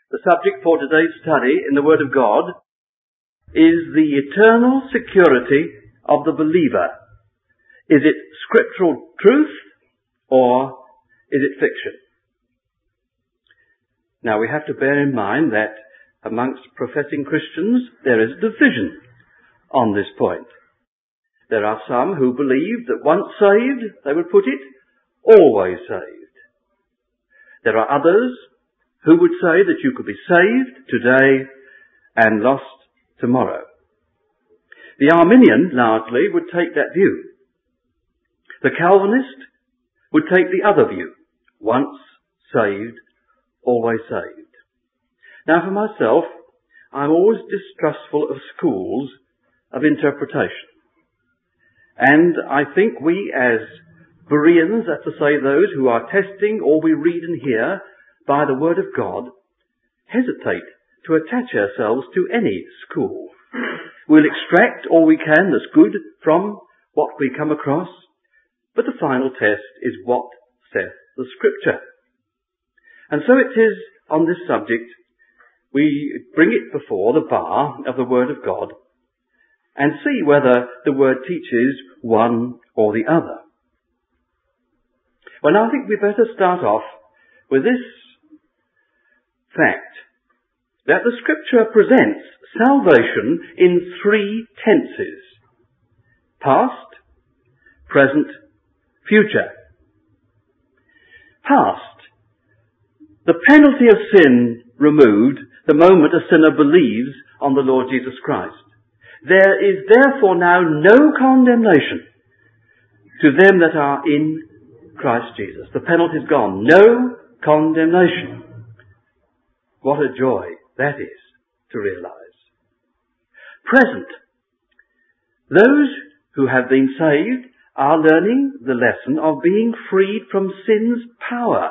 The subject for today's study in the Word of God is the eternal security of the believer. Is it scriptural truth or is it fiction? Now we have to bear in mind that amongst professing Christians there is a division on this point. There are some who believe that once saved, they would put it, always saved. There are others who would say that you could be saved today and lost tomorrow. The Arminian, largely, would take that view. The Calvinist would take the other view. Once saved, always saved. Now for myself, I'm always distrustful of schools of interpretation. And I think we as Bereans, that's to say those who are testing all we read and hear by the Word of God, hesitate to attach ourselves to any school. We'll extract all we can that's good from what we come across, but the final test is what saith the Scripture. And so it is on this subject we bring it before the bar of the Word of God and see whether the Word teaches one or the other. Well, now I think we better start off with this fact, that the Scripture presents salvation in three tenses: past, present, future. Past, the penalty of sin removed the moment a sinner believes on the Lord Jesus Christ. There is therefore now no condemnation to them that are in Christ Jesus. The penalty is gone. No condemnation. What a joy that is to realize. Present. Those who have been saved are learning the lesson of being freed from sin's power.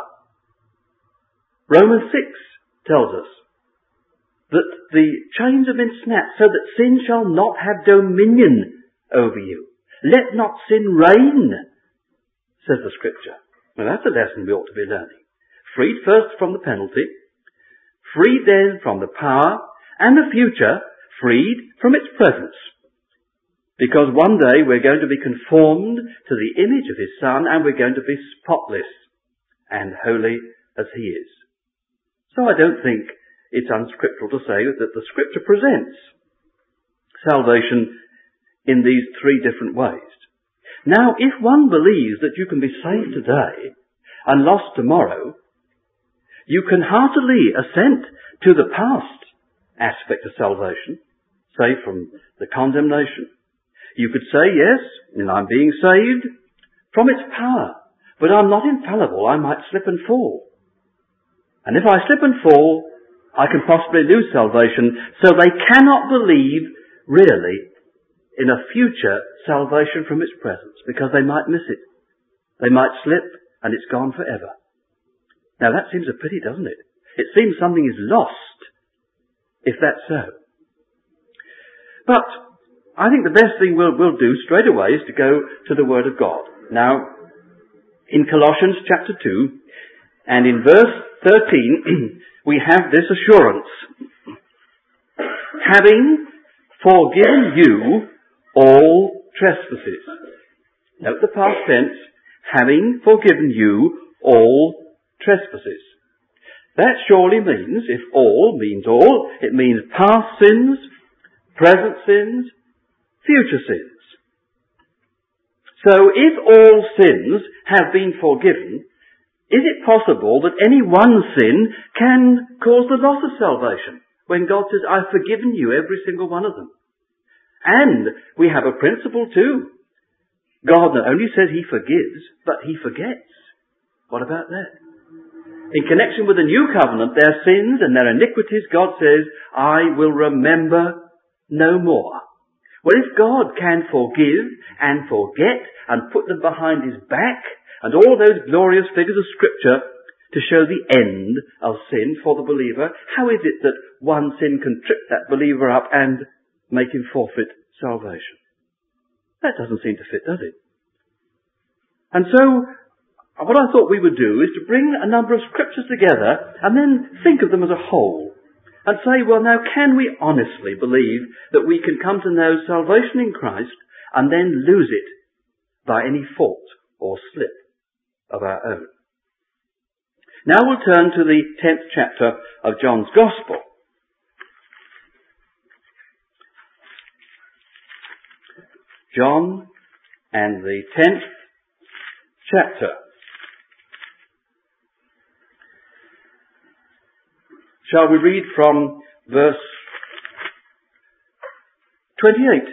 Romans 6 tells us that the chains have been snapped so that sin shall not have dominion over you. Let not sin reign, says the Scripture. Now that's a lesson we ought to be learning. Freed first from the penalty, freed then from the power, and the future freed from its presence. Because one day we're going to be conformed to the image of His Son, and we're going to be spotless and holy as He is. So I don't think it's unscriptural to say that the Scripture presents salvation in these three different ways. Now, if one believes that you can be saved today and lost tomorrow, you can heartily assent to the past aspect of salvation, say from the condemnation. You could say, yes, I'm being saved from its power, but I'm not infallible. I might slip and fall. And if I slip and fall, I can possibly lose salvation. So they cannot believe, really, in a future salvation from its presence, because they might miss it. They might slip, and it's gone forever. Now that seems a pity, doesn't it? It seems something is lost, if that's so. But I think the best thing we'll do straight away is to go to the Word of God. Now, in Colossians chapter 2, and in verse 13, we have this assurance. Having forgiven you all trespasses. Note the past tense. Having forgiven you all trespasses. That surely means, if all means all, it means past sins, present sins, future sins. So if all sins have been forgiven, is it possible that any one sin can cause the loss of salvation when God says, I've forgiven you every single one of them? And we have a principle too. God not only says He forgives, but He forgets. What about that? In connection with the new covenant, their sins and their iniquities, God says, I will remember no more. Well, if God can forgive and forget and put them behind His back, and all those glorious figures of Scripture to show the end of sin for the believer, how is it that one sin can trip that believer up and make him forfeit salvation? That doesn't seem to fit, does it? And so what I thought we would do is to bring a number of scriptures together and then think of them as a whole and say, well, now, can we honestly believe that we can come to know salvation in Christ and then lose it by any fault or slip of our own? Now we'll turn to the 10th chapter of John's Gospel. John and the 10th chapter. Shall we read from verse 28?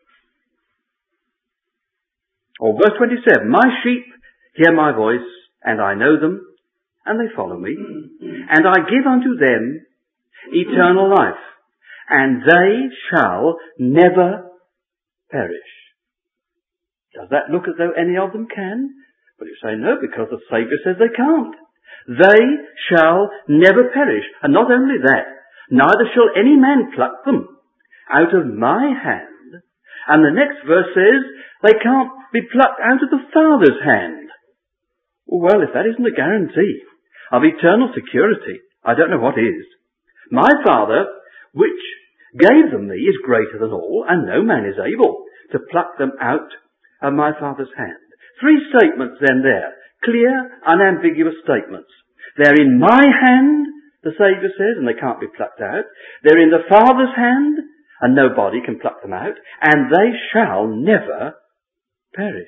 Or verse 27. My sheep hear my voice, and I know them, and they follow me. And I give unto them eternal life, and they shall never perish. Does that look as though any of them can? But you say no, because the Saviour says they can't. They shall never perish. And not only that, neither shall any man pluck them out of my hand. And the next verse says they can't be plucked out of the Father's hand. Well, if that isn't a guarantee of eternal security, I don't know what is. My Father, which gave them me, is greater than all, and no man is able to pluck them out of my Father's hand. 3 statements then there. Clear, unambiguous statements. They're in my hand, the Saviour says, and they can't be plucked out. They're in the Father's hand, and nobody can pluck them out. And they shall never perish.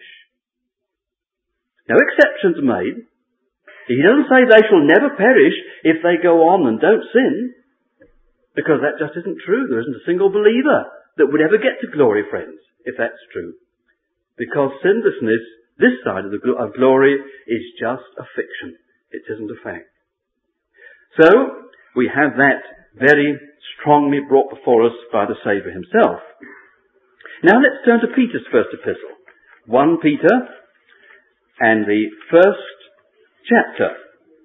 No exceptions made. He doesn't say they shall never perish if they go on and don't sin, because that just isn't true. There isn't a single believer that would ever get to glory, friends, if that's true. Because sinlessness, this side of glory, is just a fiction. It isn't a fact. So, we have that very strongly brought before us by the Saviour himself. Now let's turn to Peter's first epistle. 1 Peter and the first chapter.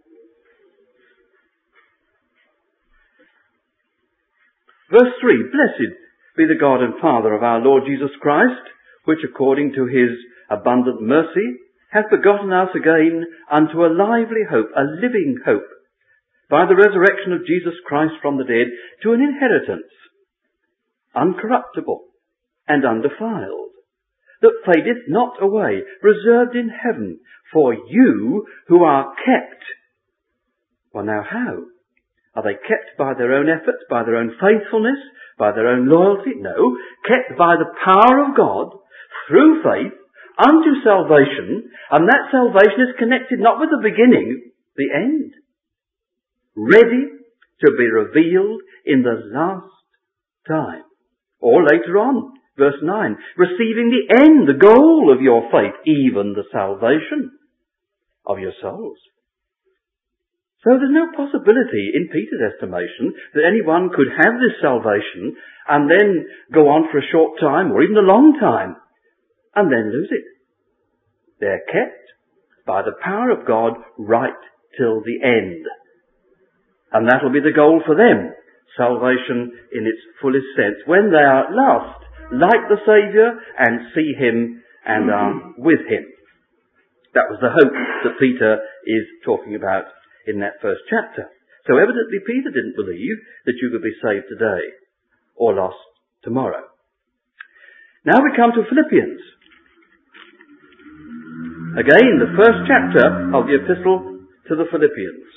Verse 3, Blessed be the God and Father of our Lord Jesus Christ, which according to his abundant mercy hath begotten us again unto a lively hope, a living hope, by the resurrection of Jesus Christ from the dead, to an inheritance, uncorruptible and undefiled, that fadeth not away, reserved in heaven for you who are kept. Well, now how? Are they kept by their own efforts, by their own faithfulness, by their own loyalty? No. Kept by the power of God, through faith, unto salvation, and that salvation is connected not with the beginning, the end. Ready to be revealed in the last time. Or later on, verse 9, receiving the end, the goal of your faith, even the salvation of your souls. So there's no possibility, in Peter's estimation, that anyone could have this salvation and then go on for a short time, or even a long time, and then lose it. They're kept by the power of God right till the end. And that'll be the goal for them, salvation in its fullest sense, when they are at last like the Saviour and see him and are with him. That was the hope that Peter is talking about in that first chapter. So evidently Peter didn't believe that you could be saved today or lost tomorrow. Now we come to Philippians. Again, the first chapter of the epistle to the Philippians.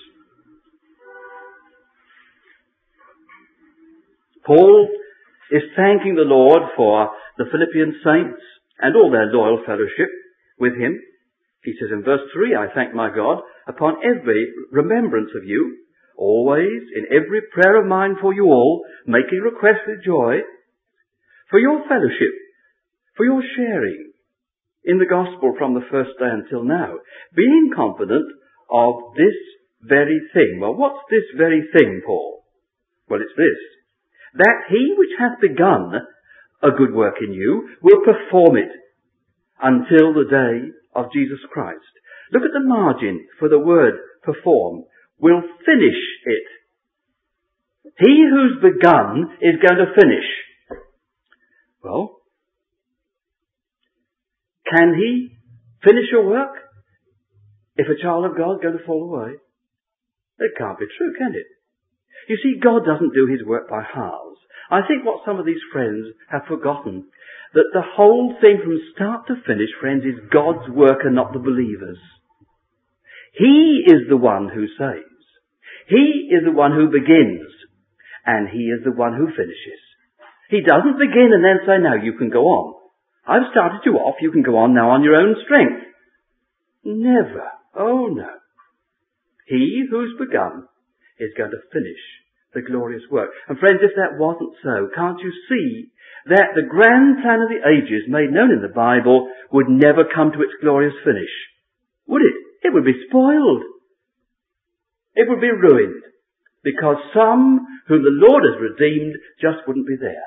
Paul is thanking the Lord for the Philippian saints and all their loyal fellowship with him. He says in verse 3, I thank my God upon every remembrance of you, always in every prayer of mine for you all, making request with joy, for your fellowship, for your sharing in the gospel from the first day until now, being confident of this very thing. Well, what's this very thing, Paul? Well, it's this, that he which hath begun a good work in you will perform it until the day of Jesus Christ. Look at the margin for the word perform. Will finish it. He who's begun is going to finish. Well, can he finish your work? if a child of God is going to fall away? It can't be true, can it? You see, God doesn't do his work by halves. I think what some of these friends have forgotten, that the whole thing from start to finish, friends, is God's work and not the believers. He is the one who saves. He is the one who begins. And he is the one who finishes. He doesn't begin and then say, now you can go on. I've started you off, you can go on now on your own strength. Never. Oh no. He who's begun is going to finish the glorious work. And friends, if that wasn't so, can't you see that the grand plan of the ages made known in the Bible would never come to its glorious finish? Would it? It would be spoiled. It would be ruined. Because some whom the Lord has redeemed just wouldn't be there.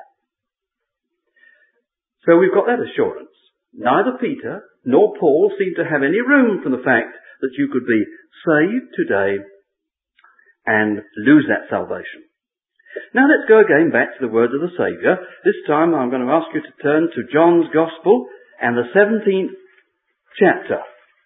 So we've got that assurance. Neither Peter nor Paul seem to have any room for the fact that you could be saved today and lose that salvation. Now let's go again back to the words of the Saviour. This time I'm going to ask you to turn to John's Gospel and the 17th chapter.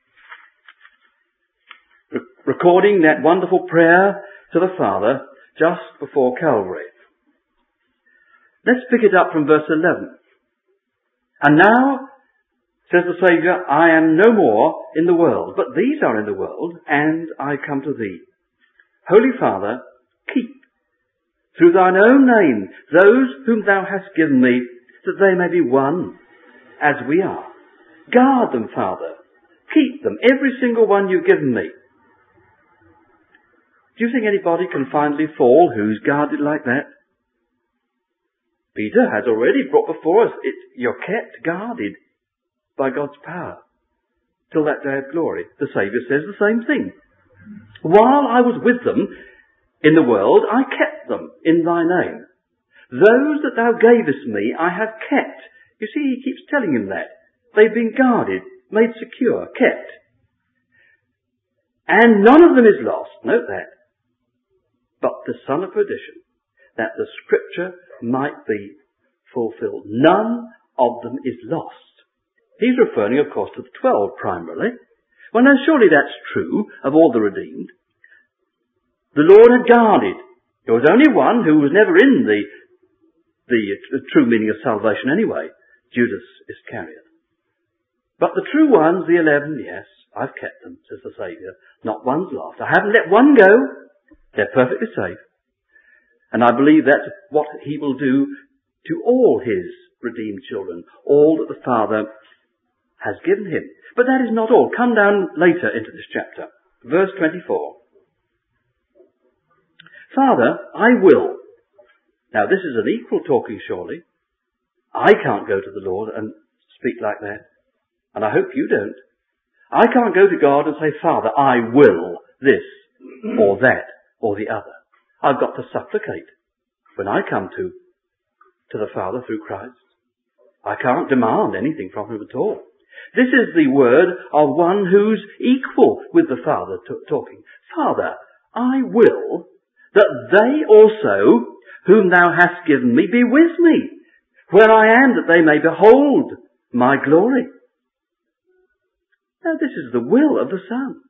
Recording that wonderful prayer to the Father just before Calvary. Let's pick it up from verse 11. And now, says the Saviour, I am no more in the world, but these are in the world, and I come to thee. Holy Father, keep, through thine own name, those whom thou hast given me, that they may be one, as we are. Guard them, Father. Keep them, every single one you've given me. Do you think anybody can finally fall who's guarded like that? Peter has already brought before us, you're kept guarded by God's power till that day of glory. The Saviour says the same thing. While I was with them in the world, I kept them in thy name. Those that thou gavest me, I have kept. You see, he keeps telling him that. They've been guarded, made secure, kept. And none of them is lost. Note that. But the son of perdition, that the scripture might be fulfilled. None of them is lost. He's referring, of course, to the 12 primarily. Well, now, surely that's true of all the redeemed. The Lord had guarded. There was only one who was never in the true meaning of salvation anyway, Judas Iscariot. But the true ones, the 11, yes, I've kept them, says the Saviour. Not one's lost. I haven't let one go. They're perfectly safe. And I believe that's what he will do to all his redeemed children, all that the Father has given him. But that is not all. Come down later into this chapter. Verse 24. Father, I will. Now this is an equal talking surely. I can't go to the Lord and speak like that. And I hope you don't. I can't go to God and say, Father, I will this or that or the other. I've got to supplicate when I come to the Father through Christ. I can't demand anything from him at all. This is the word of one who's equal with the Father talking. Father, I will that they also, whom thou hast given me, be with me, where I am, that they may behold my glory. Now this is the will of the Son.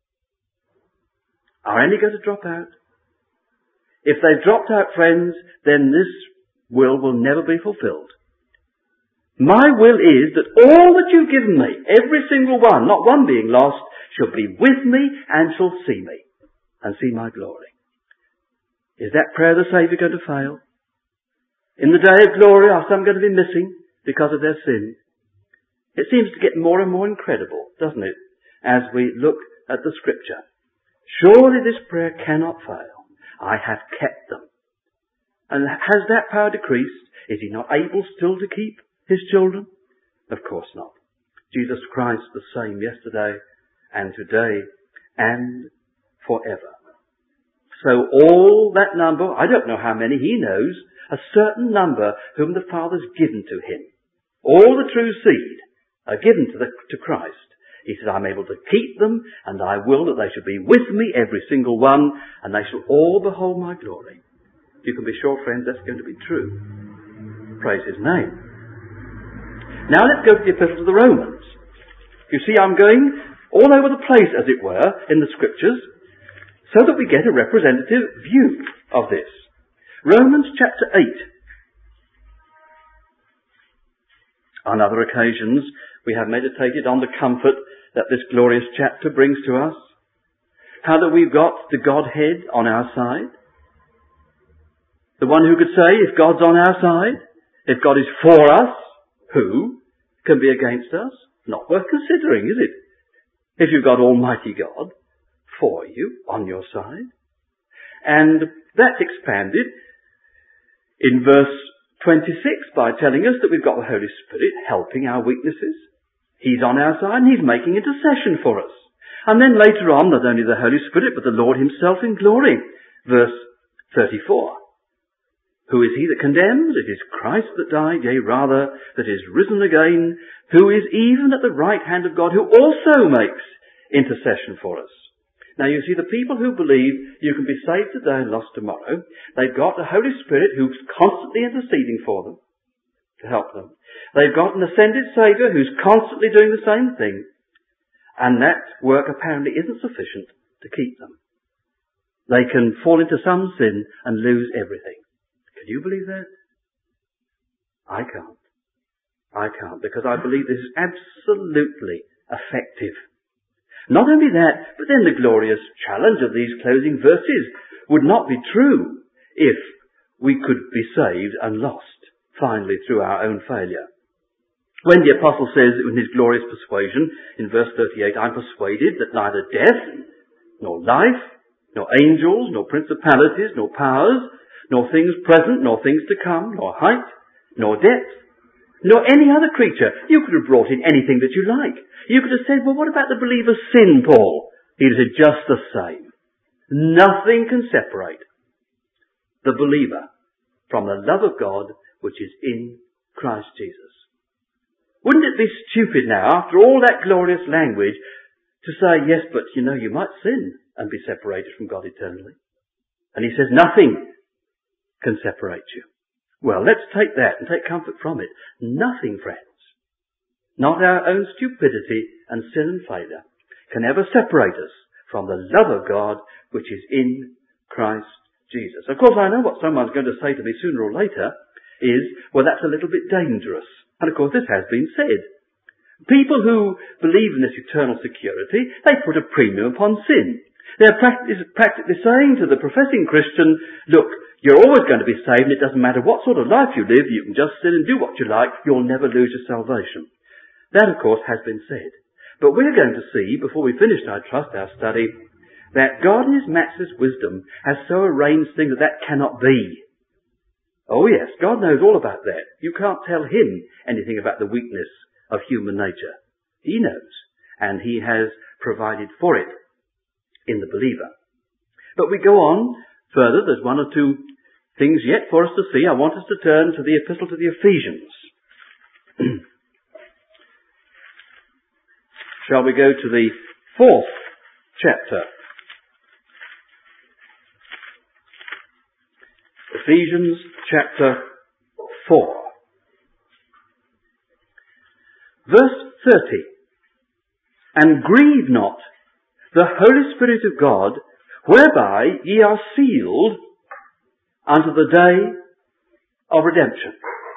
Are any going to drop out? If they've dropped out, friends, then this will never be fulfilled. My will is that all that you've given me, every single one, not one being lost, shall be with me and shall see me and see my glory. Is that prayer the Saviour going to fail? In the day of glory, are some going to be missing because of their sin? It seems to get more and more incredible, doesn't it, as we look at the Scripture. Surely this prayer cannot fail. I have kept them. And has that power decreased? Is he not able still to keep his children? Of course not. Jesus Christ the same yesterday and today and forever. So all that number, I don't know how many, he knows, a certain number whom the Father's given to him. All the true seed are given to Christ. He said, I'm able to keep them, and I will that they shall be with me, every single one, and they shall all behold my glory. You can be sure, friends, that's going to be true. Praise his name. Now let's go to the Epistle to the Romans. You see, I'm going all over the place, as it were, in the Scriptures, so that we get a representative view of this. Romans chapter 8. On other occasions, we have meditated on the comfort that this glorious chapter brings to us. How that we've got the Godhead on our side. The one who could say, if God's on our side, if God is for us, who can be against us? Not worth considering, is it? If you've got Almighty God for you, on your side. And that's expanded in verse 26 by telling us that we've got the Holy Spirit helping our weaknesses. He's on our side and He's making intercession for us. And then later on, not only the Holy Spirit, but the Lord Himself in glory. Verse 34. Who is He that condemns? It is Christ that died, yea, rather, that is risen again, who is even at the right hand of God, who also makes intercession for us. Now you see, the people who believe you can be saved today and lost tomorrow, they've got the Holy Spirit who's constantly interceding for them, to help them. They've got an ascended Saviour who's constantly doing the same thing. And that work apparently isn't sufficient to keep them. They can fall into some sin and lose everything. Can you believe that? I can't. I can't, because I believe this is absolutely effective. Not only that, but then the glorious challenge of these closing verses would not be true if we could be saved and lost finally through our own failure. When the apostle says in his glorious persuasion in verse 38, I'm persuaded that neither death, nor life, nor angels, nor principalities, nor powers, nor things present, nor things to come, nor height, nor depth, nor any other creature. You could have brought in anything that you like. You could have said, well, what about the believer's sin, Paul? He'd have said, just the same. Nothing can separate the believer from the love of God which is in Christ Jesus. Wouldn't it be stupid now, after all that glorious language, to say, yes, but you know, you might sin and be separated from God eternally. And he says, nothing can separate you. Well, let's take that and take comfort from it. Nothing, friends, not our own stupidity and sin and failure, can ever separate us from the love of God which is in Christ Jesus. Of course, I know what someone's going to say to me sooner or later is, well, that's a little bit dangerous. And of course, this has been said. People who believe in this eternal security, they put a premium upon sin. They're practically saying to the professing Christian, look, you're always going to be saved, and it doesn't matter what sort of life you live, you can just sin and do what you like, you'll never lose your salvation. That, of course, has been said. But we're going to see, before we finish, I trust, our study, that God in His matchless wisdom has so arranged things that that cannot be. Oh yes, God knows all about that. You can't tell Him anything about the weakness of human nature. He knows, and He has provided for it in the believer. But we go on further. There's one or two things yet for us to see. I want us to turn to the Epistle to the Ephesians. Shall we go to the 4th chapter? Ephesians chapter 4. Verse 30. And grieve not the Holy Spirit of God, whereby ye are sealed unto the day of redemption.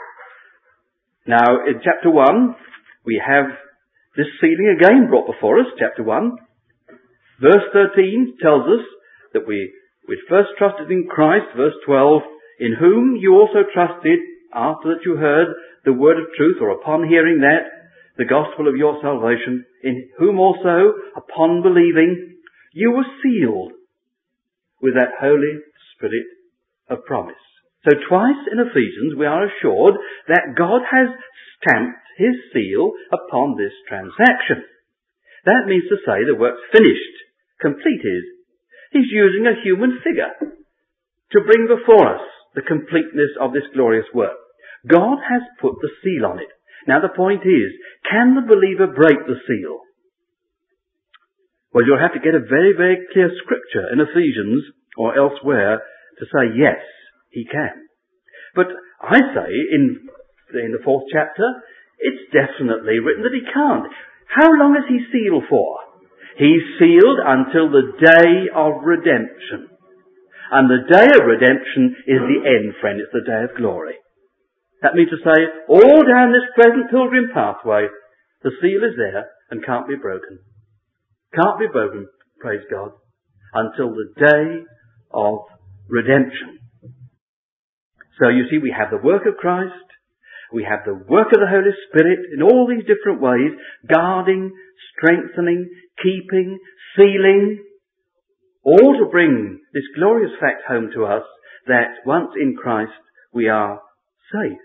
Now, in chapter 1, we have this sealing again brought before us, chapter 1. Verse 13 tells us that we first trusted in Christ, verse 12, in whom you also trusted after that you heard the word of truth, or upon hearing that, the gospel of your salvation, in whom also, upon believing, you were sealed with that Holy Spirit of promise. So twice in Ephesians we are assured that God has stamped His seal upon this transaction. That means to say the work's finished, completed. He's using a human figure to bring before us the completeness of this glorious work. God has put the seal on it. Now the point is, can the believer break the seal? Well, you'll have to get a very, very clear scripture in Ephesians or elsewhere to say yes, he can. But I say in the 4th chapter, it's definitely written that he can't. How long is he sealed for? He's sealed until the day of redemption. And the day of redemption is the end, friend. It's the day of glory. That means to say, all down this present pilgrim pathway, the seal is there and can't be broken. Can't be broken, praise God, until the day of redemption. So you see, we have the work of Christ, we have the work of the Holy Spirit in all these different ways, guarding, strengthening, keeping, sealing, all to bring this glorious fact home to us that once in Christ we are safe.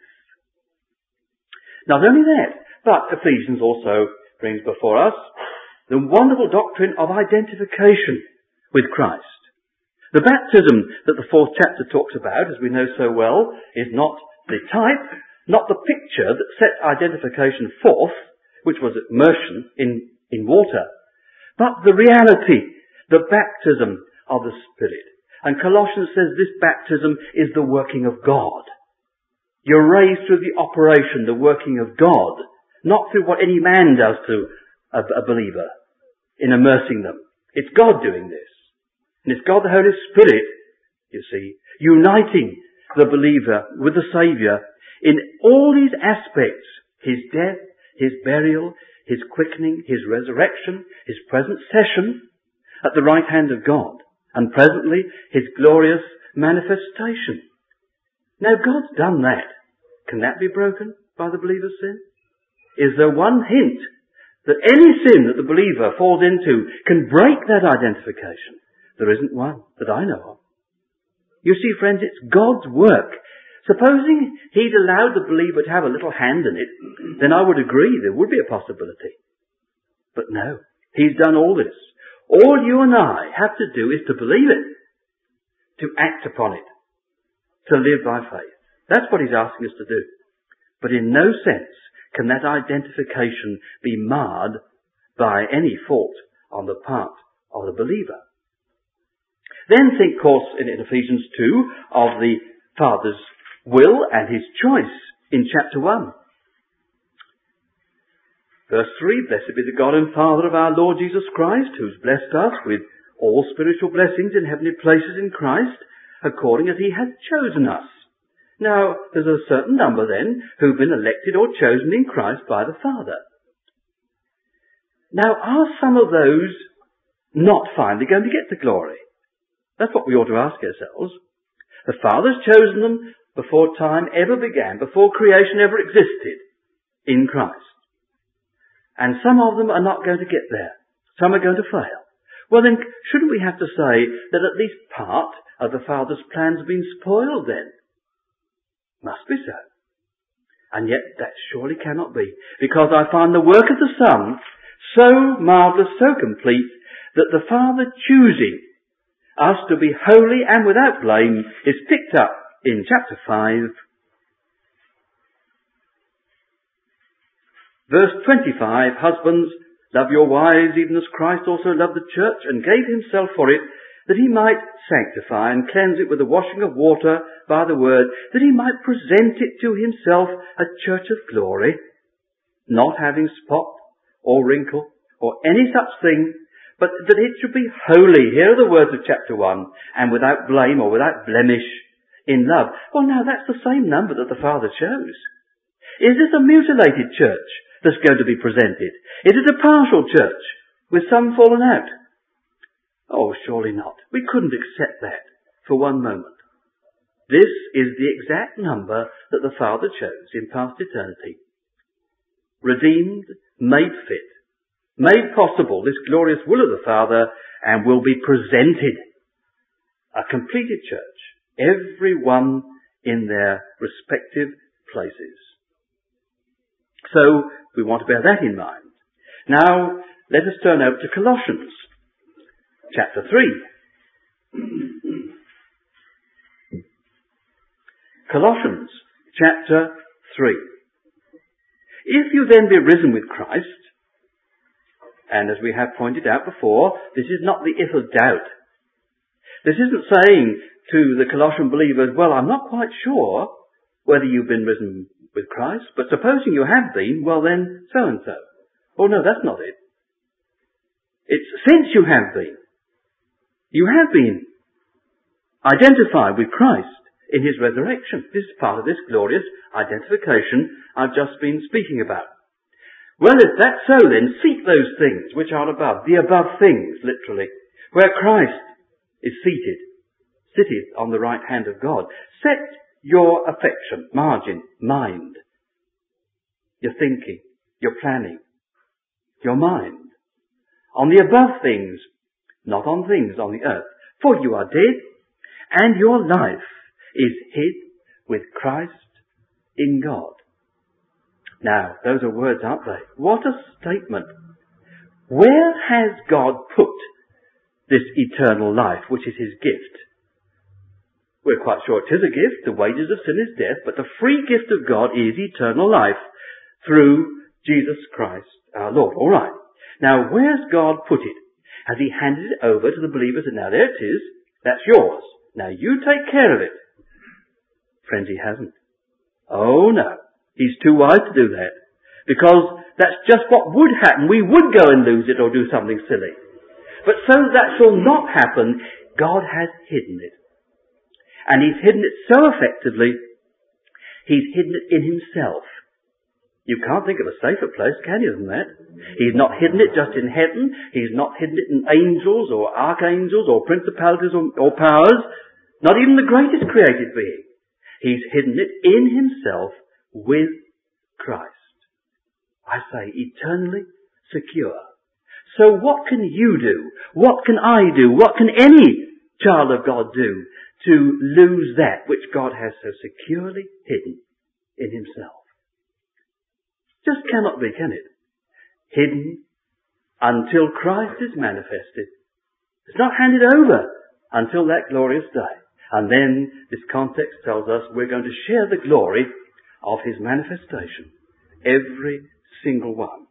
Not only that, but Ephesians also brings before us the wonderful doctrine of identification with Christ. The baptism that the 4th chapter talks about, as we know so well, is not the type, not the picture that set identification forth, which was immersion in water, but the reality, the baptism of the Spirit. And Colossians says this baptism is the working of God. You're raised through the operation, the working of God, not through what any man does to a believer in immersing them. It's God doing this. And it's God the Holy Spirit, you see, uniting the believer with the Saviour in all these aspects. His death, His burial, His quickening, His resurrection, His present session at the right hand of God, and presently His glorious manifestation. Now God's done that. Can that be broken by the believer's sin? Is there one hint that any sin that the believer falls into can break that identification? There isn't one that I know of. You see, friends, it's God's work. Supposing He'd allowed the believer to have a little hand in it, then I would agree there would be a possibility. But no, He's done all this. All you and I have to do is to believe it, to act upon it, to live by faith. That's what He's asking us to do. But in no sense can that identification be marred by any fault on the part of the believer. Then think, of course, in Ephesians 2 of the Father's will and His choice in chapter 1. Verse 3, Blessed be the God and Father of our Lord Jesus Christ, who's blessed us with all spiritual blessings in heavenly places in Christ, according as He hath chosen us. Now, there's a certain number then who've been elected or chosen in Christ by the Father. Now, are some of those not finally going to get to glory? That's what we ought to ask ourselves. The Father's chosen them before time ever began, before creation ever existed, in Christ. And some of them are not going to get there. Some are going to fail. Well then, shouldn't we have to say that at least part of the Father's plans have been spoiled then? Must be so. And yet that surely cannot be, because I find the work of the Son so marvellous, so complete, that the Father choosing us to be holy and without blame is picked up in chapter 5, verse 25, Husbands, love your wives even as Christ also loved the church and gave Himself for it, that He might sanctify and cleanse it with the washing of water by the word, that He might present it to Himself a church of glory, not having spot or wrinkle or any such thing, but that it should be holy. Here are the words of chapter 1, and without blame or without blemish in love. Well, now that's the same number that the Father chose. Is this a mutilated church that's going to be presented? Is it a partial church with some fallen out? Oh, surely not. We couldn't accept that for one moment. This is the exact number that the Father chose in past eternity. Redeemed, made fit, made possible, this glorious will of the Father, and will be presented. A completed church, every one in their respective places. So, we want to bear that in mind. Now, let us turn over to Colossians, chapter 3. Colossians, chapter 3. If you then be risen with Christ, and as we have pointed out before, this is not the if of doubt. This isn't saying to the Colossian believers, well, I'm not quite sure whether you've been risen with Christ, but supposing you have been, well then, so and so. Oh no, that's not it. It's since you have been. You have been identified with Christ in his resurrection. This is part of this glorious identification I've just been speaking about. Well, if that's so, then seek those things which are above, the above things, literally, where Christ is seated on the right hand of God. Set your affection, margin, mind, your thinking, your planning, your mind, on the above things, not on things on the earth. For you are dead, and your life is hid with Christ in God. Now, those are words, aren't they? What a statement. Where has God put this eternal life, which is his gift? We're quite sure it is a gift. The wages of sin is death, but the free gift of God is eternal life through Jesus Christ our Lord. All right. Now, where's God put it? Has he handed it over to the believers? And now there it is. That's yours. Now you take care of it. Friends, he hasn't. Oh no. He's too wise to do that. Because that's just what would happen. We would go and lose it or do something silly. But so that shall not happen, God has hidden it. And he's hidden it so effectively, he's hidden it in himself. You can't think of a safer place, can you, than that? He's not hidden it just in heaven. He's not hidden it in angels or archangels or principalities or powers. Not even the greatest created being. He's hidden it in himself with Christ. I say eternally secure. So what can you do? What can I do? What can any child of God do to lose that which God has so securely hidden in himself? Just cannot be, can it? Hidden until Christ is manifested. It's not handed over until that glorious day. And then this context tells us we're going to share the glory of his manifestation. Every single one.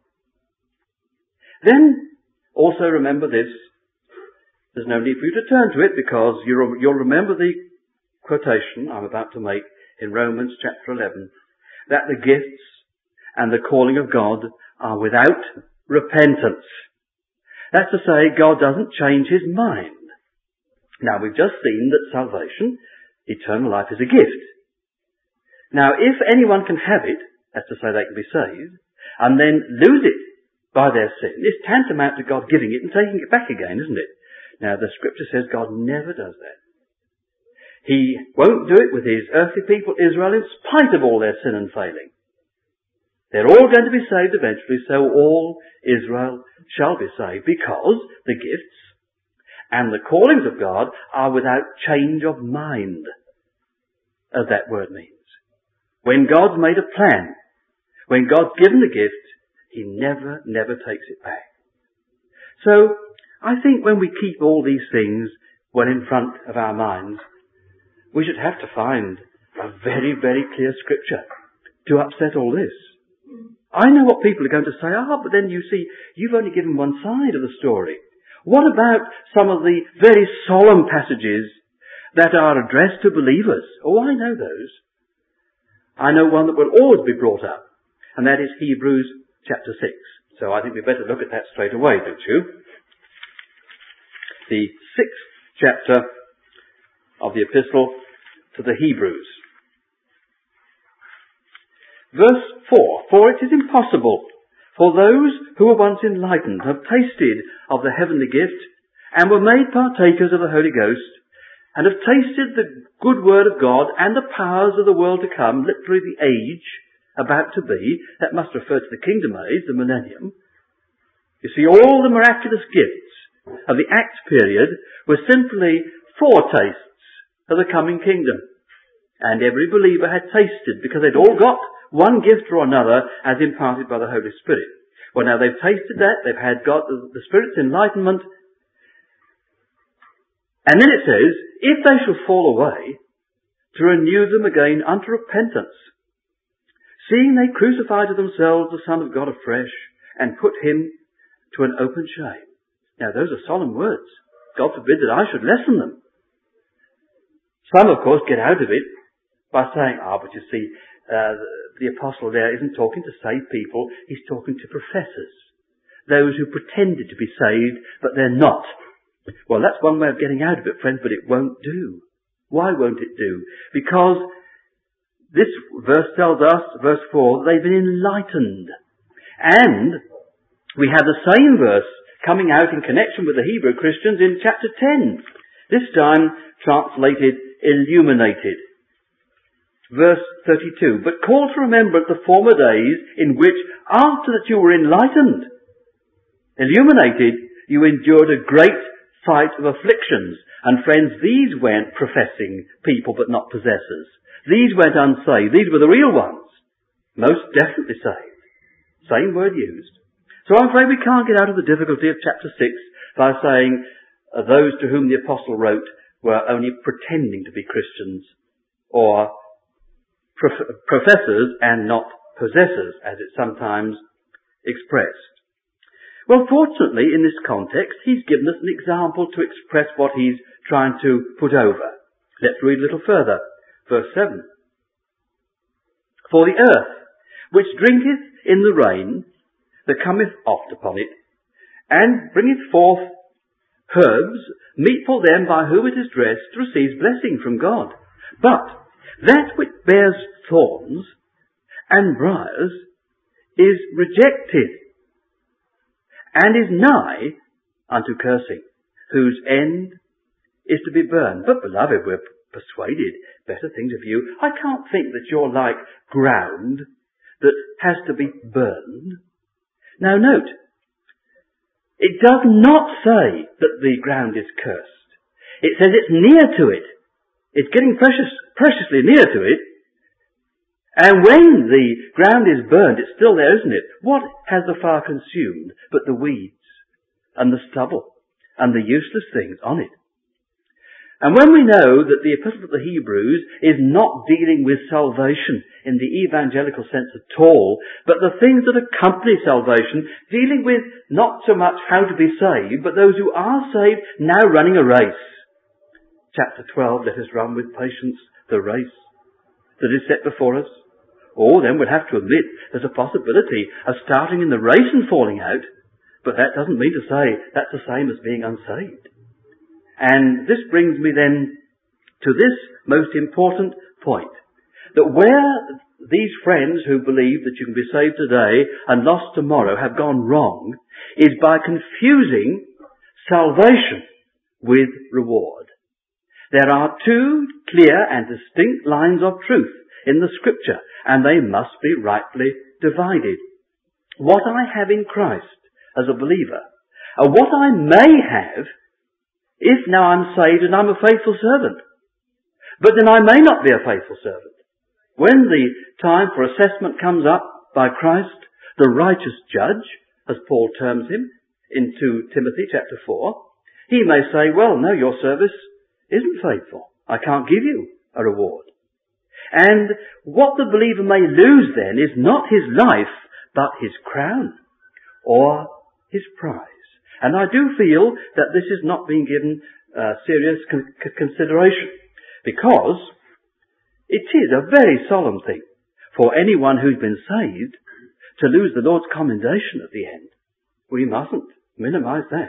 Then also remember this. There's no need for you to turn to it because you'll remember the quotation I'm about to make in Romans chapter 11. That the gifts and the calling of God are without repentance. That's to say, God doesn't change his mind. Now, we've just seen that salvation, eternal life, is a gift. Now, if anyone can have it, that's to say they can be saved, and then lose it by their sin, it's tantamount to God giving it and taking it back again, isn't it? Now, the scripture says God never does that. He won't do it with his earthly people, Israel, in spite of all their sin and failing. They're all going to be saved eventually, so all Israel shall be saved, because the gifts and the callings of God are without change of mind, as that word means. When God's made a plan, when God's given the gift, he never takes it back. So, I think when we keep all these things well in front of our minds, we should have to find a very, very clear scripture to upset all this. I know what people are going to say, but then you see, you've only given one side of the story. What about some of the very solemn passages that are addressed to believers? Oh, I know those. I know one that will always be brought up, and that is Hebrews chapter 6. So I think we better look at that straight away, don't you? The 6th chapter of the epistle to the Hebrews. Verse 4, for it is impossible for those who were once enlightened, have tasted of the heavenly gift, and were made partakers of the Holy Ghost, and have tasted the good word of God and the powers of the world to come, literally the age about to be, that must refer to the kingdom age, the millennium. You see, all the miraculous gifts of the Acts period were simply foretastes of the coming kingdom. And every believer had tasted, because they'd all got one gift or another as imparted by the Holy Spirit. Well, now they've tasted that, they've had God, the Spirit's enlightenment, and then it says, if they shall fall away, to renew them again unto repentance, seeing they crucify to themselves the Son of God afresh, and put him to an open shame. Now those are solemn words. God forbid that I should lessen them. Some, of course, get out of it by saying, but you see, the apostle there isn't talking to saved people, he's talking to professors. those who pretended to be saved, but they're not. Well, that's one way of getting out of it, friends, but it won't do. Why won't it do? Because this verse tells us, verse 4, they've been enlightened. And we have the same verse coming out in connection with the Hebrew Christians in chapter 10. This time translated illuminated. Verse 32, but call to remembrance the former days in which, after that you were enlightened, illuminated, you endured a great fight of afflictions. And friends, these weren't professing people but not possessors. These weren't unsaved. These were the real ones. Most definitely saved. Same word used. So I'm afraid we can't get out of the difficulty of chapter 6 by saying those to whom the apostle wrote were only pretending to be Christians, or professors and not possessors, as it's sometimes expressed. Well, fortunately, in this context, he's given us an example to express what he's trying to put over. Let's read a little further. Verse 7. For the earth, which drinketh in the rain that cometh oft upon it, and bringeth forth herbs, meet for them by whom it is dressed, receives blessing from God. But that which bears thorns and briars is rejected, and is nigh unto cursing, whose end is to be burned. But beloved, we're persuaded better things of you. I can't think that you're like ground that has to be burned. Now note, it does not say that the ground is cursed. It says it's near to it. It's getting preciously near to it. And when the ground is burned, it's still there, isn't it? What has the fire consumed but the weeds and the stubble and the useless things on it? And when we know that the Epistle to the Hebrews is not dealing with salvation in the evangelical sense at all, but the things that accompany salvation, dealing with not so much how to be saved, but those who are saved now running a race. Chapter 12, let us run with patience the race that is set before us. Or then we'll have to admit there's a possibility of starting in the race and falling out, but that doesn't mean to say that's the same as being unsaved. And this brings me then to this most important point, that where these friends who believe that you can be saved today and lost tomorrow have gone wrong is by confusing salvation with reward. There are two clear and distinct lines of truth in the Scripture, and they must be rightly divided. What I have in Christ as a believer, and what I may have if now I'm saved and I'm a faithful servant. But then I may not be a faithful servant. When the time for assessment comes up by Christ, the righteous judge, as Paul terms him in 2 Timothy chapter 4, he may say, well, no, your service isn't faithful. I can't give you a reward. And what the believer may lose then is not his life, but his crown or his prize. And I do feel that this is not being given serious consideration, because it is a very solemn thing for anyone who's been saved to lose the Lord's commendation at the end. We mustn't minimize that.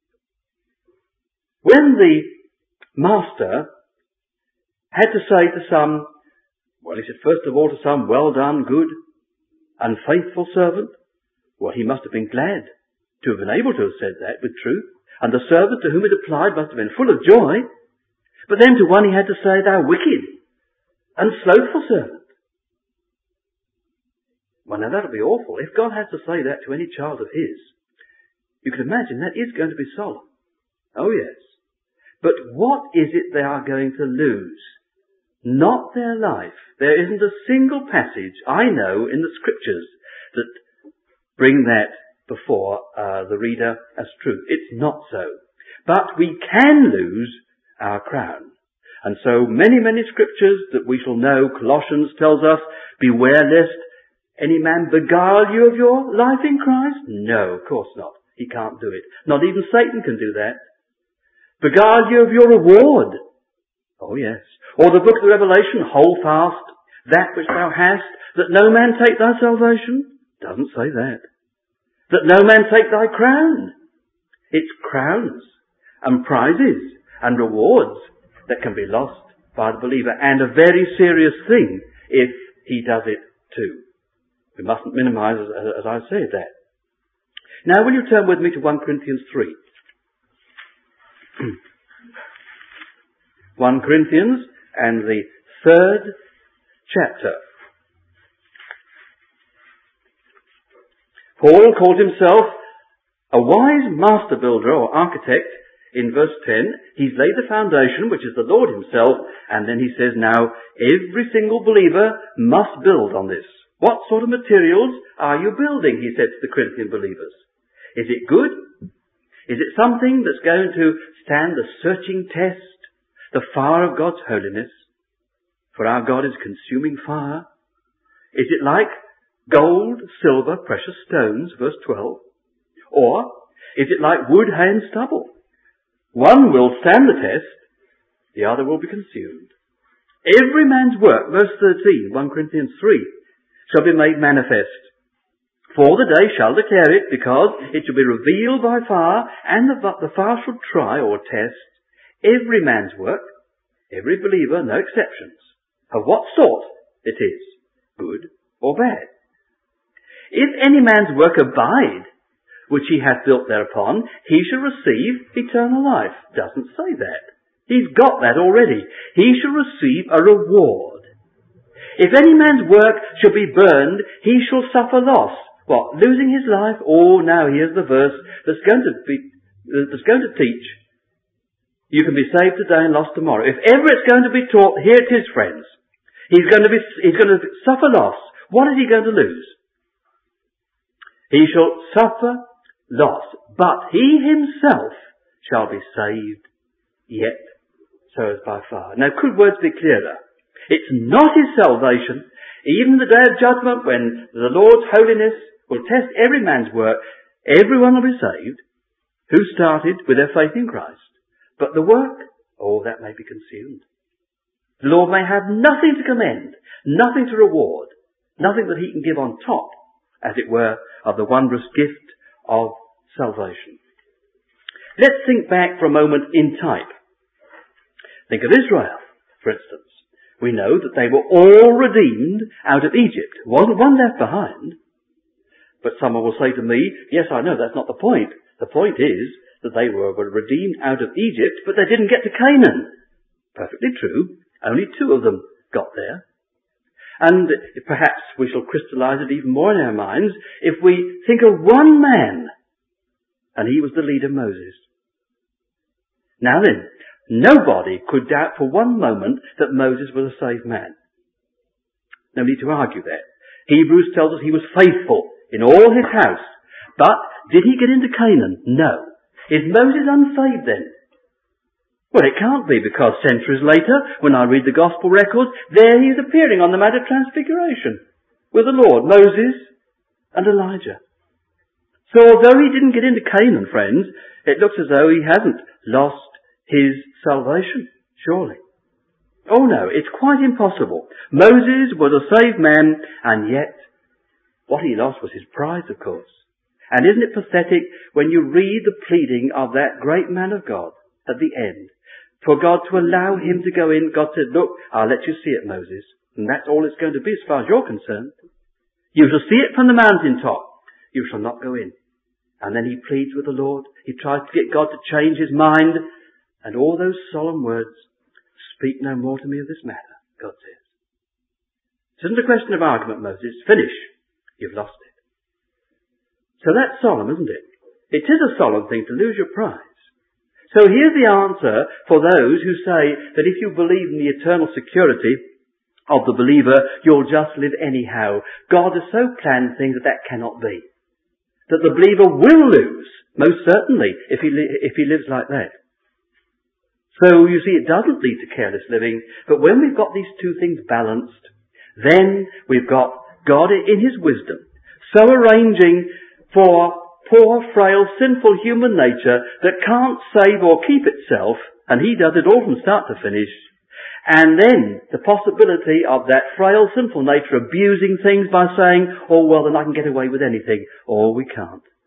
When the master had to say to some, well, he said first of all to some, well done, good and faithful servant, well, he must have been glad to have been able to have said that with truth, and the servant to whom it applied must have been full of joy. But then to one he had to say, thou wicked and slothful servant. Well, now that would be awful. If God has to say that to any child of his, you can imagine that is going to be solemn. Oh yes. But what is it they are going to lose? Not their life. There isn't a single passage I know in the Scriptures that bring that before the reader as truth. It's not so. But we can lose our crown. And so many, many scriptures that we shall know, Colossians tells us, beware lest any man beguile you of your life in Christ. No, of course not. He can't do it. Not even Satan can do that. Beguile you of your reward. Oh yes. Or the book of the Revelation, hold fast that which thou hast, that no man take thy salvation. Doesn't say that. that no man take thy crown. It's crowns and prizes and rewards that can be lost by the believer, and a very serious thing if he does it too. We mustn't minimise, as I said, that. Now will you turn with me to 1 Corinthians 3. 1 Corinthians and the 3rd chapter. Paul called himself a wise master builder or architect. In verse 10, he's laid the foundation, which is the Lord himself, and then he says, now, every single believer must build on this. What sort of materials are you building, he said to the Corinthian believers. Is it good? Is it something that's going to stand the searching test, the fire of God's holiness? For our God is consuming fire. Is it like gold, silver, precious stones, verse 12? Or is it like wood, hay and stubble? One will stand the test, the other will be consumed. Every man's work, verse 13, 1 Corinthians 3, shall be made manifest. For the day shall declare it, because it shall be revealed by fire, and the fire shall try or test every man's work, every believer, no exceptions, of what sort it is, good or bad. If any man's work abide, which he hath built thereupon, he shall receive eternal life. Doesn't say that. He's got that already. He shall receive a reward. If any man's work shall be burned, he shall suffer loss. What? Losing his life? Oh, now here's the verse that's going to teach. You can be saved today and lost tomorrow. If ever it's going to be taught, here it is, friends. He's going to suffer loss. What is he going to lose? He shall suffer loss, but he himself shall be saved, yet so as by fire. Now, could words be clearer? It's not his salvation. Even the day of judgment, when the Lord's holiness will test every man's work, everyone will be saved who started with their faith in Christ. But the work, oh, that may be consumed. The Lord may have nothing to commend, nothing to reward, nothing that he can give on top, as it were, of the wondrous gift of salvation. Let's think back for a moment in type. Think of Israel, for instance. We know that they were all redeemed out of Egypt. Wasn't one left behind. But someone will say to me, yes, I know, that's not the point. The point is that they were redeemed out of Egypt, but they didn't get to Canaan. Perfectly true. Only 2 of them got there. And perhaps we shall crystallize it even more in our minds if we think of one man, and he was the leader Moses. Now then, nobody could doubt for one moment that Moses was a saved man. No need to argue that. Hebrews tells us he was faithful in all his house. But did he get into Canaan? No. Is Moses unsaved then? Well, it can't be, because centuries later, when I read the gospel records, there he is appearing on the Mount of Transfiguration with the Lord, Moses and Elijah. So although he didn't get into Canaan, friends, it looks as though he hasn't lost his salvation, surely. Oh no, it's quite impossible. Moses was a saved man, and yet what he lost was his pride, of course. And isn't it pathetic when you read the pleading of that great man of God at the end, for God to allow him to go in? God said, look, I'll let you see it, Moses. And that's all it's going to be as far as you're concerned. You shall see it from the mountaintop. You shall not go in. And then he pleads with the Lord. He tries to get God to change his mind. And all those solemn words, speak no more to me of this matter, God says. It isn't a question of argument, Moses. Finish. You've lost it. So that's solemn, isn't it? It is a solemn thing to lose your prize. So here's the answer for those who say that if you believe in the eternal security of the believer, you'll just live anyhow. God has so planned things that cannot be. That the believer will lose, most certainly, if he lives like that. So you see, it doesn't lead to careless living, but when we've got these 2 things balanced, then we've got God in his wisdom so arranging for poor, frail, sinful human nature that can't save or keep itself, and he does it all from start to finish. And then the possibility of that frail, sinful nature abusing things by saying, oh, well, then I can get away with anything. Oh, we can't.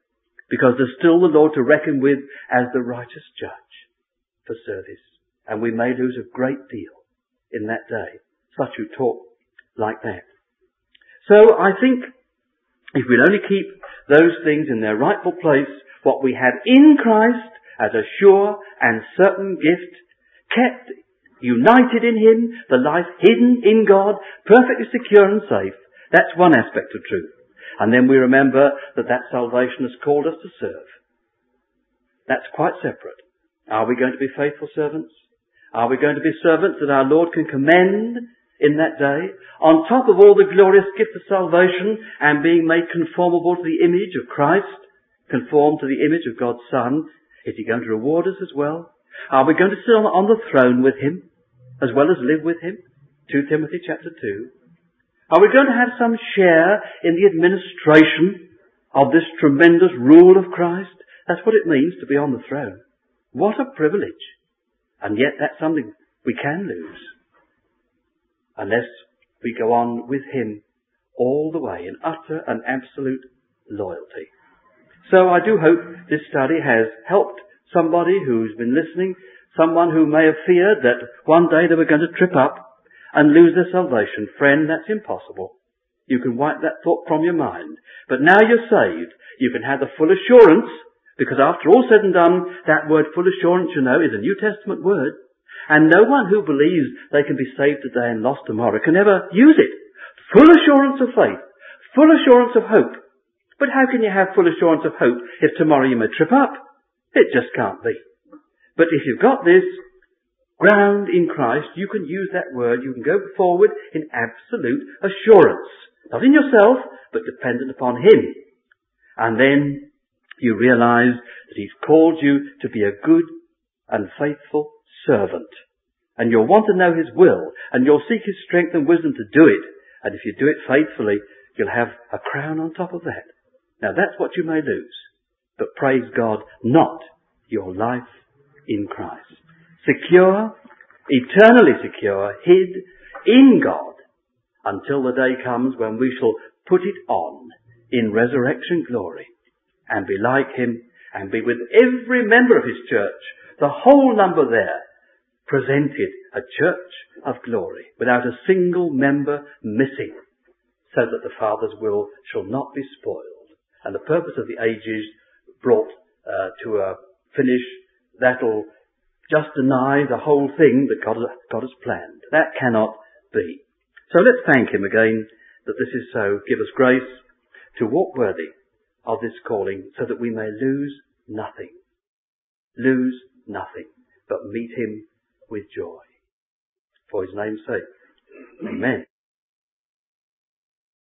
because there's still the Lord to reckon with as the righteous judge for service. And we may lose a great deal in that day, such who talk like that. So I think if we'll only keep those things in their rightful place, what we have in Christ as a sure and certain gift, kept united in Him, the life hidden in God, perfectly secure and safe, that's one aspect of truth. And then we remember that salvation has called us to serve. That's quite separate. Are we going to be faithful servants? Are we going to be servants that our Lord can commend in that day? On top of all the glorious gift of salvation and being made conformable to the image of Christ, conformed to the image of God's Son, is He going to reward us as well? Are we going to sit on the throne with Him, as well as live with Him? 2 Timothy chapter 2. Are we going to have some share in the administration of this tremendous rule of Christ? That's what it means to be on the throne. What a privilege. And yet that's something we can lose unless we go on with Him all the way in utter and absolute loyalty. So I do hope this study has helped somebody who's been listening, someone who may have feared that one day they were going to trip up and lose their salvation. Friend, that's impossible. You can wipe that thought from your mind. But now you're saved, you can have the full assurance, because after all said and done, that word full assurance, you know, is a New Testament word. And no one who believes they can be saved today and lost tomorrow can ever use it. Full assurance of faith. Full assurance of hope. But how can you have full assurance of hope if tomorrow you may trip up? It just can't be. But if you've got this ground in Christ, you can use that word, you can go forward in absolute assurance. Not in yourself, but dependent upon Him. And then you realize that He's called you to be a good and faithful servant. And you'll want to know His will, and you'll seek His strength and wisdom to do it. And if you do it faithfully, you'll have a crown on top of that. Now that's what you may lose. But praise God, not your life in Christ. Secure, eternally secure, hid in God, until the day comes when we shall put it on in resurrection glory and be like Him and be with every member of His church, the whole number there, presented a church of glory without a single member missing, so that the Father's will shall not be spoiled and the purpose of the ages brought to a finish that'll just deny the whole thing that God has planned. That cannot be. So let's thank Him again that this is so. Give us grace to walk worthy of this calling, so that we may lose nothing. Lose nothing, but meet Him with joy. For His name's sake. Amen.